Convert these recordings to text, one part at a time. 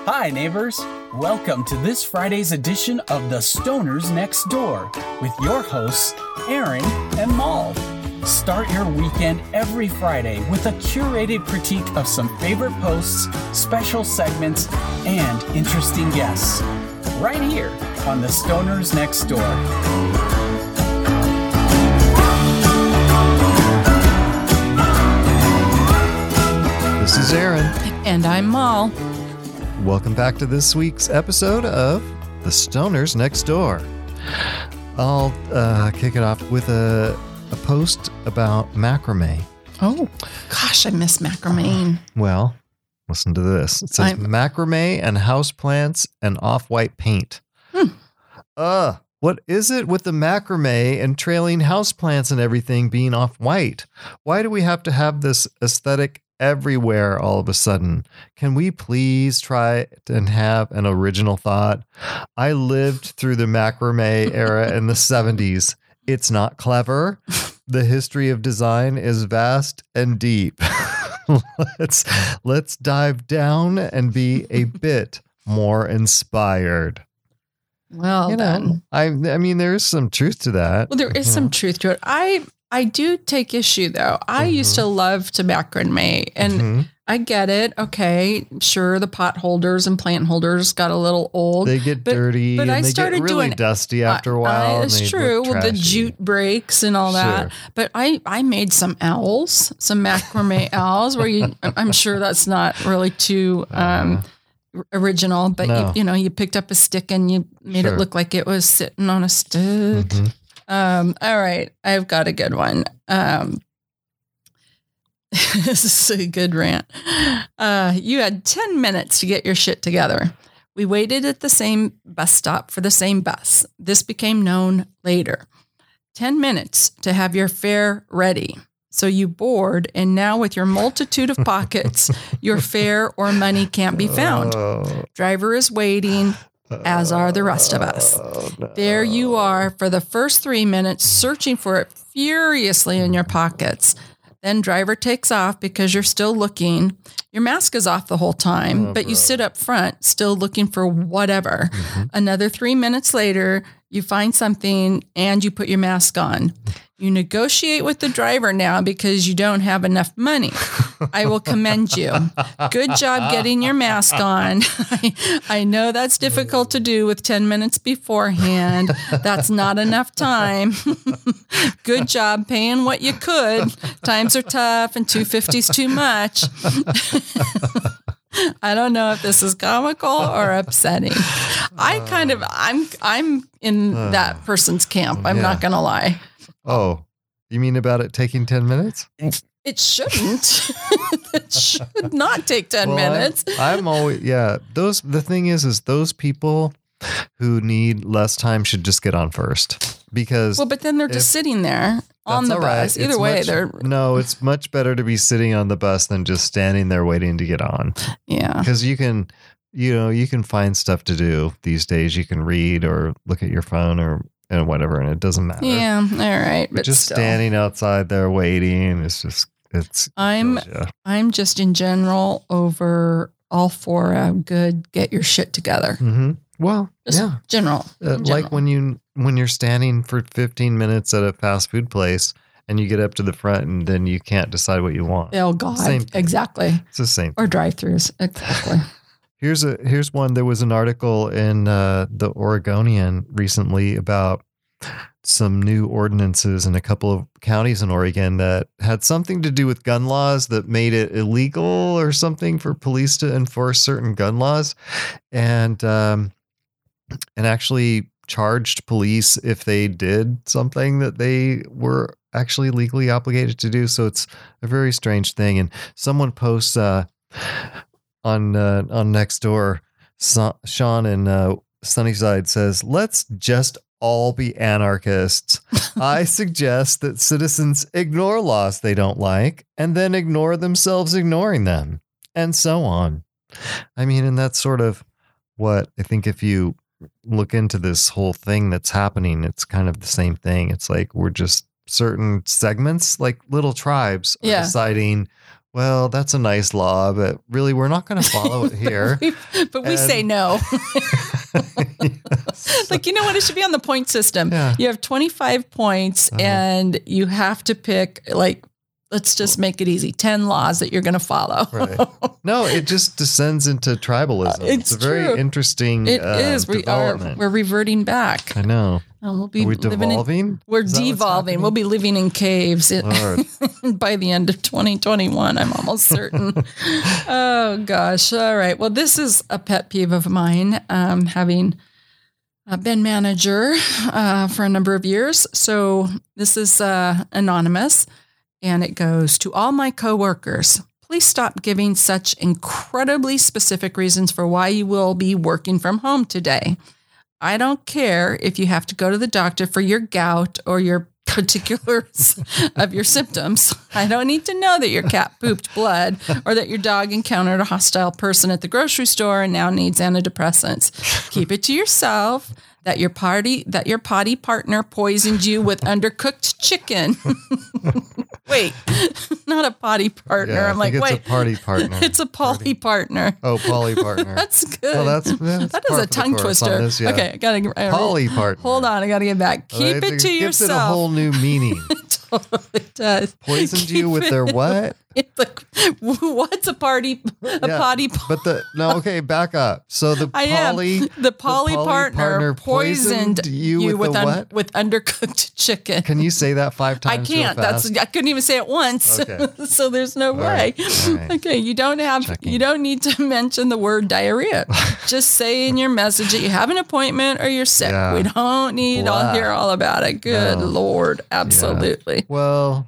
Hi, neighbors. Welcome to this Friday's edition of The Stoners Next Door with your hosts, Aaron and Mal. Start your weekend every Friday with a curated critique of some favorite posts, special segments, and interesting guests. Right here on The Stoners Next Door. This is Aaron. And I'm Mal. Welcome back to this week's episode of The Stoners Next Door. I'll kick it off with a post about macrame. Oh, gosh, I miss macrame. Well, listen to this. It says macrame and houseplants and off-white paint. What is it with the macrame and trailing houseplants and everything being off-white? Why do we have to have this aesthetic everywhere all of a sudden? Can we please try and have an original thought? I lived through the macrame era in the 70s. It's not clever. The history of design is vast and deep. Let's dive down and be a bit more inspired. Well, then. I mean, there's some truth to that. Well, there is some truth to it. I do take issue, though. I used to love to macrame, and I get it. Okay, sure, the pot holders and plant holders got a little old. They get dirty, but and I they started get really doing dusty after a while. It's true. Well, the jute breaks and all that. But I made some owls, some macrame owls, where I'm sure that's not really too original, but you picked up a stick and you made it look like it was sitting on a stick. All right, I've got a good one. This is a good rant. You had 10 minutes to get your shit together. We waited at the same bus stop for the same bus. This became known later. 10 minutes to have your fare ready. So you board, and now with your multitude of pockets, your fare or money can't be found. Driver is waiting, as are the rest of us. There you are for the first 3 minutes, searching for it furiously in your pockets. Then driver takes off because you're still looking. Your mask is off the whole time, but you sit up front still looking for whatever. Another 3 minutes later, you find something and you put your mask on. You negotiate with the driver now because you don't have enough money. I will commend you. Good job getting your mask on. I know that's difficult to do with 10 minutes beforehand. That's not enough time. Good job paying what you could. Times are tough and $2.50's too much. I don't know if this is comical or upsetting. I'm in that person's camp. I'm not going to lie. Oh, you mean about it taking 10 minutes? It shouldn't. It should not take 10 minutes. I'm always, the thing is those people who need less time should just get on first, because. Well, but then they're just sitting there on the bus. Either way, it's much better to be sitting on the bus than just standing there waiting to get on. Yeah. Because you can find stuff to do these days. You can read or look at your phone and whatever, and it doesn't matter. Yeah, all right. But just still. Standing outside there waiting, I'm just in general over for a good get your shit together. Well, just general. Like when you're standing for 15 minutes at a fast food place and you get up to the front and then you can't decide what you want. Oh God, exactly. It's the same. Or drive-thrus, exactly. Here's one. There was an article in the Oregonian recently about some new ordinances in a couple of counties in Oregon that had something to do with gun laws that made it illegal or something for police to enforce certain gun laws, and actually charged police if they did something that they were actually legally obligated to do. So it's a very strange thing. And someone posts on Nextdoor, Sean in Sunnyside says, "Let's just all be anarchists. I suggest that citizens ignore laws they don't like and then ignore themselves ignoring them," and so on. I mean, and that's sort of what I think if you look into this whole thing that's happening, it's kind of the same thing. It's like we're just certain segments, like little tribes, are deciding well, that's a nice law, but really, we're not going to follow it here. But we say no. Like, you know what? It should be on the point system. Yeah. You have 25 points and you have to pick, like, let's just make it easy, 10 laws that you're going to follow. Right. No, it just descends into tribalism. It's a very true. interesting It is. development. We're reverting back. I know. We'll be Are we living devolving? we're Is that what's devolving. happening? We'll be living in caves Lord. by the end of 2021. I'm almost certain. Oh, gosh. All right. Well, this is a pet peeve of mine, having been manager for a number of years. So this is anonymous, and it goes, to all my coworkers, please stop giving such incredibly specific reasons for why you will be working from home today. I don't care if you have to go to the doctor for your gout or your particulars of your symptoms. I don't need to know that your cat pooped blood or that your dog encountered a hostile person at the grocery store and now needs antidepressants. Keep it to yourself that your potty partner poisoned you with undercooked chicken. Wait, not a potty partner. Yeah, I'm I think like, it's wait, a party partner. it's a poly partner. Oh, poly partner. That's good. Well, that's that is par a for the tongue course on twister. this, yeah. Okay, I gotta Poly partner. Hold on, I gotta get back. Keep Right? it to gives yourself. it a whole new meaning. It does. Poisoned you with their what? It's like, what's a potty But okay, back up. So the poly partner poisoned you with what? with undercooked chicken. Can you say that 5 I times? can't. Real fast? I couldn't even say it once. Okay. So there's no way. All right. Okay, you don't need to mention the word diarrhea. Just say in your message that you have an appointment or you're sick. Yeah. We don't need to hear all about it. Good No. Lord, absolutely. Yeah. Well,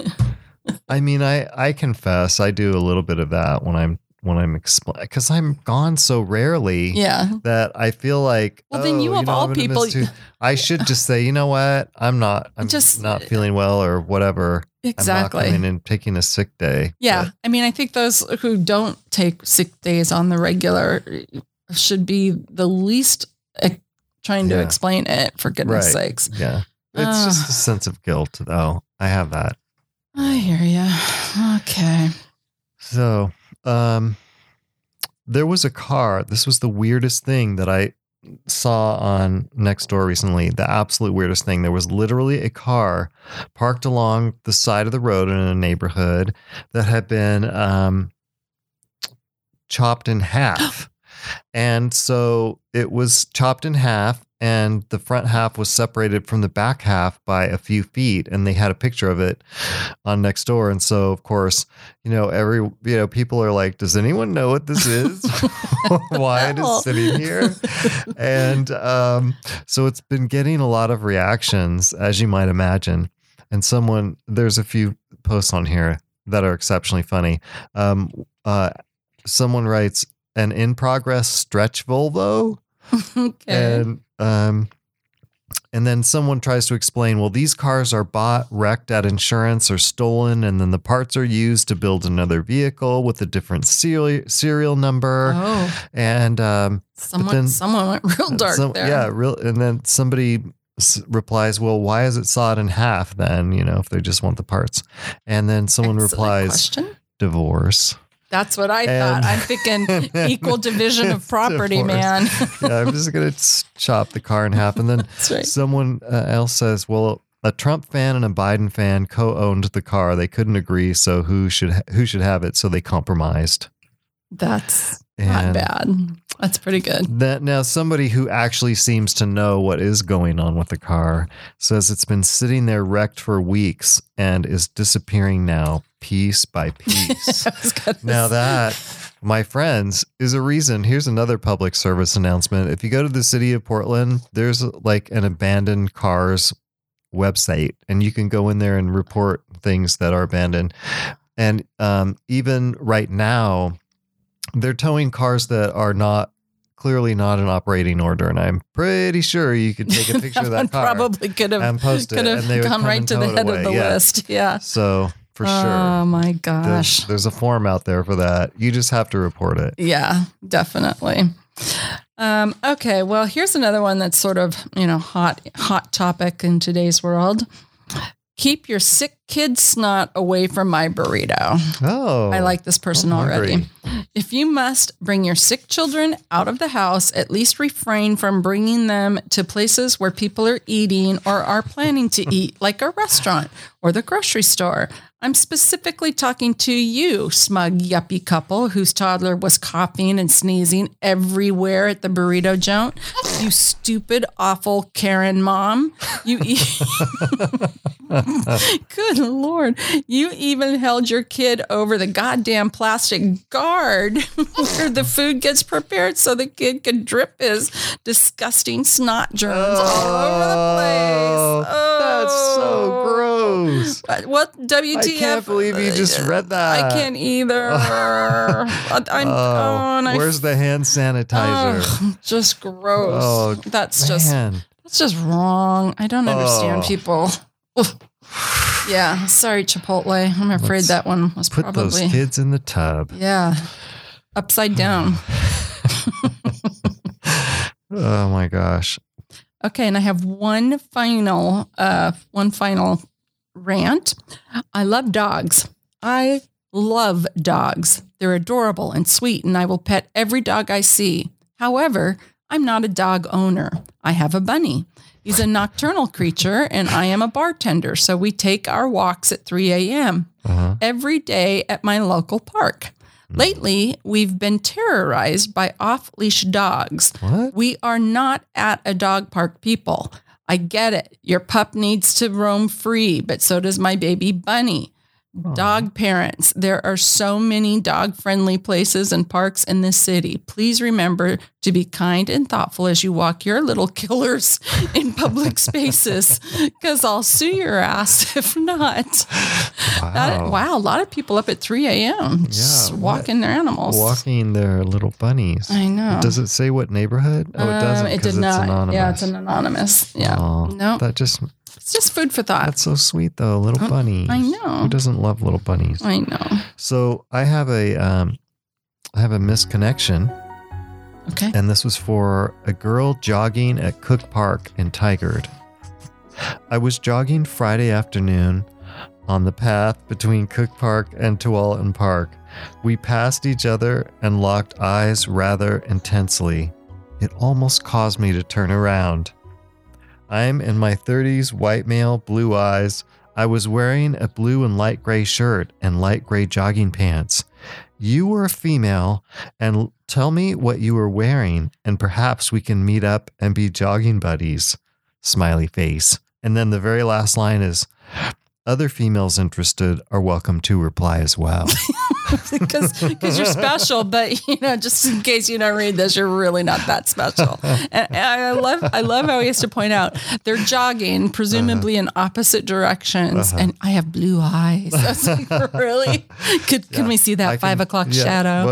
I mean, I confess I do a little bit of that when I'm explaining, because I'm gone so rarely. Yeah. That I feel like, Well, then you of all I'm gonna people- miss I should just say, you know what? I'm Just- not feeling well or whatever. Exactly. I'm not coming and taking a sick day. Yeah. But, I mean, I think those who don't take sick days on the regular should be the least trying to Yeah. explain it, for goodness Right. sakes. yeah. It's just a sense of guilt, though. I have that. I hear you. Okay. So, there was a car. This was the weirdest thing that I saw on Nextdoor recently. The absolute weirdest thing. There was literally a car parked along the side of the road in a neighborhood that had been chopped in half. And so it was chopped in half, and the front half was separated from the back half by a few feet, and they had a picture of it on Nextdoor. And so, of course, people are like, does anyone know what this is? Why it is sitting here? And so it's been getting a lot of reactions, as you might imagine. And there's a few posts on here that are exceptionally funny. Someone writes, an in-progress stretch Volvo. Okay. And then someone tries to explain, well, these cars are bought, wrecked at insurance, or stolen, and then the parts are used to build another vehicle with a different serial number. Oh. And someone went real dark there. Yeah, and then somebody replies, well, why is it sawed in half then, if they just want the parts? And then someone Excellent replies, question. Divorce. That's what I thought. I'm thinking equal division of property, Divorce. man. Yeah, I'm just going to chop the car in half. And then That's right. someone else says, well, a Trump fan and a Biden fan co-owned the car. They couldn't agree, so who should have it? So they compromised. That's not bad. That's pretty good. Now, somebody who actually seems to know what is going on with the car says it's been sitting there wrecked for weeks and is disappearing now, piece by piece. Now that, my friends, is a reason. Here's another public service announcement. If you go to the city of Portland, there's like an abandoned cars website, and you can go in there and report things that are abandoned. And even right now, they're towing cars that are clearly not in operating order, and I'm pretty sure you could take a picture of that car. Probably could have and post it, and they would gone come right and to the tow it head away. of the list. Yeah. So for sure. Oh my gosh. There's a form out there for that. You just have to report it. Yeah, definitely. Okay, well, here's another one that's sort of, hot topic in today's world. Keep your sick kid snot away from my burrito. Oh. I like this person I'm already. hungry. If you must bring your sick children out of the house, at least refrain from bringing them to places where people are eating or are planning to eat, like a restaurant or the grocery store. I'm specifically talking to you, smug yuppie couple whose toddler was coughing and sneezing everywhere at the burrito joint. You stupid, awful Karen mom. Good Lord. You even held your kid over the goddamn plastic guard where the food gets prepared so the kid could drip his disgusting snot germs all over the place. That's so gross. What WTF? I can't believe you just read that. I can't either. Where's the hand sanitizer? Just gross. Oh, that's man. just wrong. I don't understand people. Yeah, sorry, Chipotle. I'm afraid that one was Put probably those kids in the tub. Yeah, upside down. Oh my gosh. Okay, and I have one final rant. I love dogs. I love dogs. They're adorable and sweet, and I will pet every dog I see. However, I'm not a dog owner. I have a bunny. He's a nocturnal creature, and I am a bartender, so we take our walks at 3 a.m. Every day at my local park. Lately, we've been terrorized by off-leash dogs. What? We are not at a dog park, people. I get it. Your pup needs to roam free, but so does my baby bunny. Dog parents, there are so many dog-friendly places and parks in this city. Please remember to be kind and thoughtful as you walk your little killers in public spaces, because I'll sue your ass if not. Wow. A lot of people up at 3 a.m. just walking their animals. Walking their little bunnies. I know. Does it say what neighborhood? Oh, it doesn't. It did It's not. anonymous. Yeah, it's an anonymous. Yeah. Oh, No, it's just food for thought. That's so sweet though. Little bunnies. I know. Who doesn't love little bunnies? I know. So I have a misconnection. Okay. And this was for a girl jogging at Cook Park in Tigard. I was jogging Friday afternoon on the path between Cook Park and Tualatin Park. We passed each other and locked eyes rather intensely. It almost caused me to turn around. I'm in my 30s, white male, blue eyes. I was wearing a blue and light gray shirt and light gray jogging pants. You were a female, and tell me what you were wearing, and perhaps we can meet up and be jogging buddies. Smiley face. And then the very last line is, other females interested are welcome to reply as well. Because you're special, but just in case you don't read this, you're really not that special. And I love how he has to point out they're jogging, presumably in opposite directions, and I have blue eyes. That's like, really? Can we see that 5 o'clock shadow?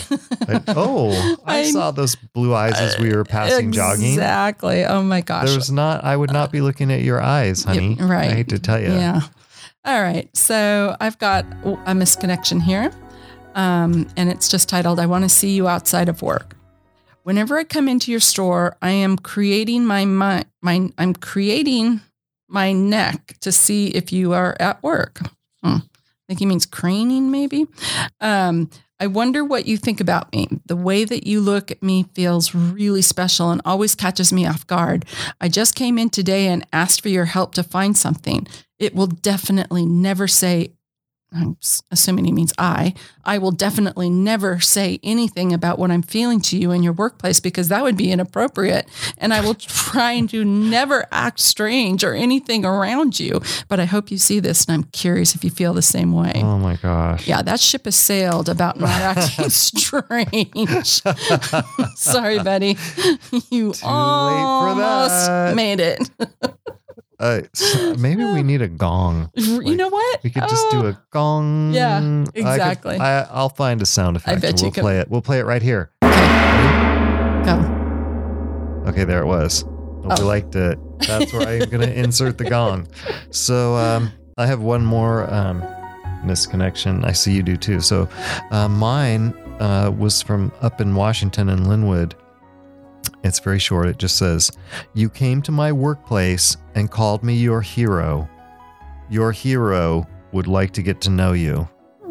I saw those blue eyes as we were passing jogging. Exactly. Oh my gosh. I would not be looking at your eyes, honey. Right. I hate to tell you. Yeah. All right. So I've got a misconnection here. And it's just titled, I want to see you outside of work. Whenever I come into your store, I am creating I'm creating my neck to see if you are at work. I think he means craning, maybe. I wonder what you think about me. The way that you look at me feels really special and always catches me off guard. I just came in today and asked for your help to find something. It will definitely never say, I'm assuming he means I will definitely never say anything about what I'm feeling to you in your workplace because that would be inappropriate. And I will try to never act strange or anything around you. But I hope you see this and I'm curious if you feel the same way. Oh my gosh. Yeah, that ship has sailed about not acting strange. Sorry, buddy. You almost made it. So maybe we need a gong. You know what? We could just do a gong. Yeah, exactly. I'll find a sound effect. I bet you could. Play it. We'll play it right here. Okay. Go. Okay, there it was. Hope you liked it. That's where I'm going to insert the gong. So I have one more misconnection. I see you do too. So mine was from up in Washington in Linwood. It's very short. It just says, you came to my workplace and called me your hero. your hero would like to get to know you.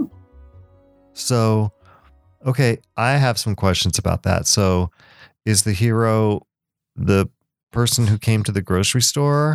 So, okay, I have some questions about that. So, is the hero the person who came to the grocery store?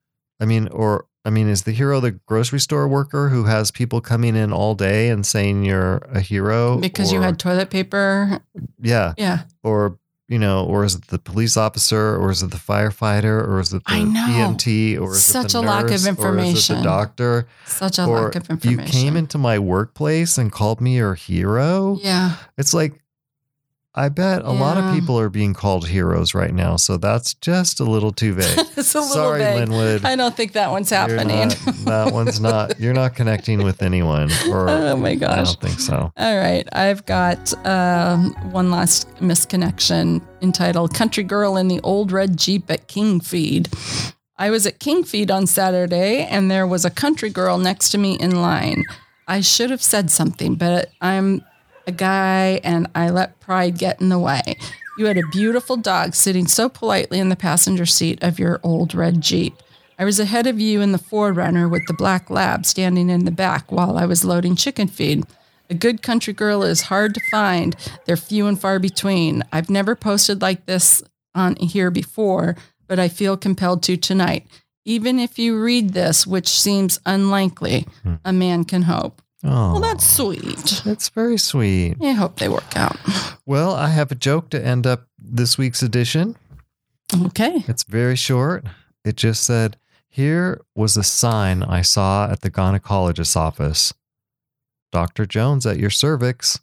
Is the hero the grocery store worker who has people coming in all day and saying you're a hero? Because you had toilet paper? Yeah. Yeah. Or is it the police officer, or is it the firefighter, or is it the EMT, or is Such it the a lack nurse, of information. or is it the doctor? Such a lack of information. You came into my workplace and called me your hero? Yeah. It's like, I bet a lot of people are being called heroes right now, so that's just a little too vague. It's a little Sorry, vague. Linwood. I don't think that one's happening. That one's not. You're not connecting with anyone. Or, oh my gosh. I don't think so. All right. I've got one last misconnection entitled Country Girl in the Old Red Jeep at King Feed. I was at King Feed on Saturday, and there was a country girl next to me in line. I should have said something, but I'm a guy and I let pride get in the way. You had a beautiful dog sitting so politely in the passenger seat of your old red Jeep. I was ahead of you in the 4Runner with the black lab standing in the back while I was loading chicken feed. A good country girl is hard to find. They're few and far between. I've never posted like this on here before, but I feel compelled to tonight. Even if you read this, which seems unlikely, a man can hope. Oh, well, that's sweet. That's very sweet. I hope they work out. Well, I have a joke to end up this week's edition. Okay. It's very short. It just said, here was a sign I saw at the gynecologist's office. Dr. Jones at your cervix.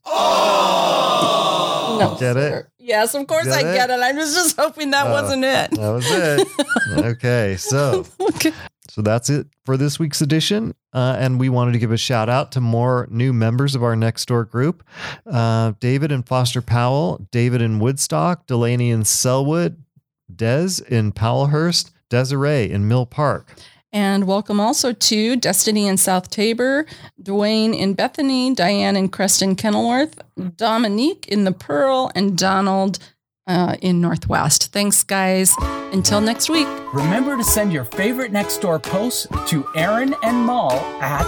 Oh! No, Get sir. it? Yes, of course I get it. I was just hoping that wasn't it. That was it. Okay, so that's it for this week's edition. And we wanted to give a shout out to more new members of our Next Door group. David and Foster Powell, David in Woodstock, Delaney in Selwood, Des in Powellhurst, Desiree in Mill Park. And welcome also to Destiny in South Tabor, Dwayne in Bethany, Diane in Creston Kenilworth, Dominique in the Pearl, and Donald in Northwest. Thanks, guys. Until next week. Remember to send your favorite Nextdoor posts to Aaron and Mal at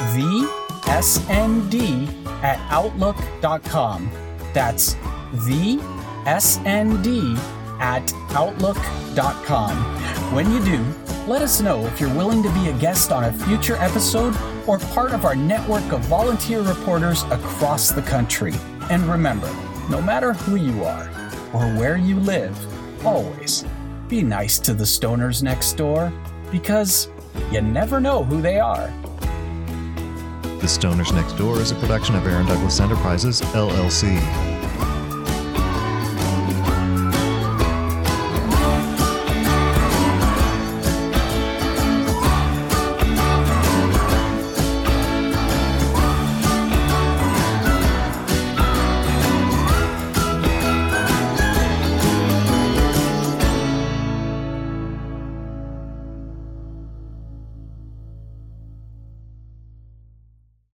thesnd@outlook.com. That's thesnd@outlook.com. When you do, let us know if you're willing to be a guest on a future episode or part of our network of volunteer reporters across the country. And remember, no matter who you are or where you live, always be nice to the stoners next door, because you never know who they are. The Stoners Next Door is a production of Aaron Douglas Enterprises, LLC.